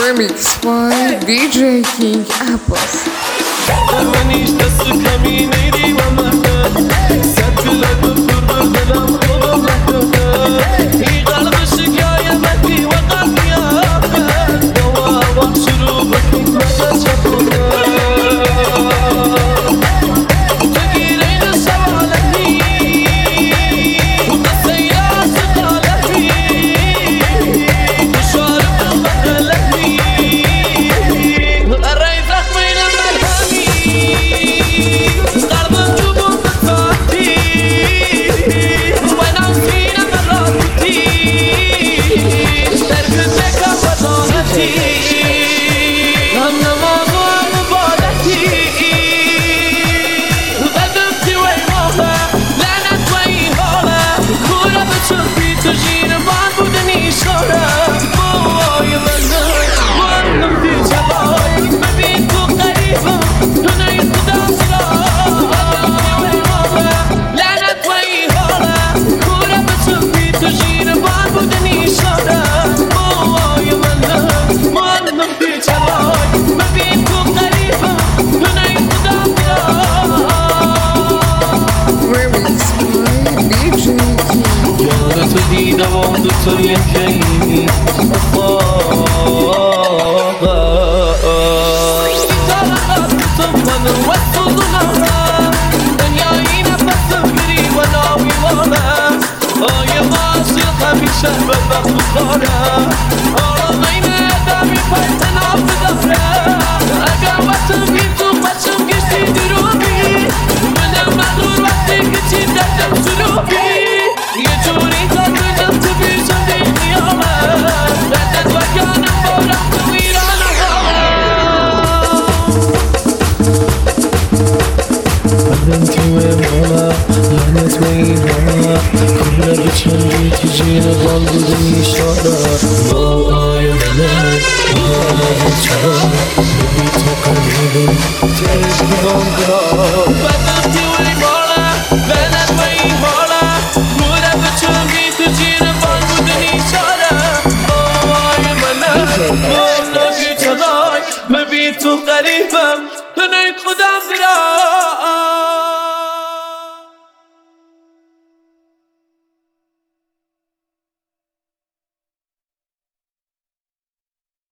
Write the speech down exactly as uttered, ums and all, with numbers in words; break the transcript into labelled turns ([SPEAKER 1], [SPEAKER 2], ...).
[SPEAKER 1] Remix by D J King Apples.
[SPEAKER 2] منیش دست کمی نیری و مهده ست لگم پر دلم خدا مهده ای قلب شکای مهدی و قلبی آمد دوا وقت شروع بکن مجا چپونه تگیر این سوالمی و قصه یاس قالمی بشارم بغلمی الرأي زخمين الملهمي قلبك جبون بطاقتي وانا فينا مراتي تركتك وضاهتي انا موضوع مبادتي قدمتي ويموها لعنت ويهوها كورة بتشوفي تجينا بعد بدني شورة بواي منها وانا في جباي مبيتو قريبا هنا يقدام قدمتي ويموها لعنت ويهوها كورة بتشوفي تجينا بعد بدني شورة بواي منها وانا في جباي مبيتو قريبا هنا يقدام
[SPEAKER 1] Remix by D J King.
[SPEAKER 2] يا تدينا وعند طريق كريم من وصل نهرا دنيا ينفس غري وناوي وانا يا ماشي خميشة بالبخت وخارا غين دامي فايتنا في ظهرا اقاوة بيتو بشم قشتي دروبي من المغرور وقتي كتي دردم سلوكي يجوري تاكدم تبي جديد يوما ردت وكان فورا طويلا قدمتي ويمولا لعنت ويهولا كلها بتشنجي تجينا ضل بدني شارع ضوء يمنك وهذا الشرع ببيتو قريبا تيجي بانقرار قدمتي ويمولا لعنت ويهولا كلها بتشنجي تجينا ضل بدني شارع ضوء يمنك وهذا الشرع ببيتو قريبا تنيت قدام قرار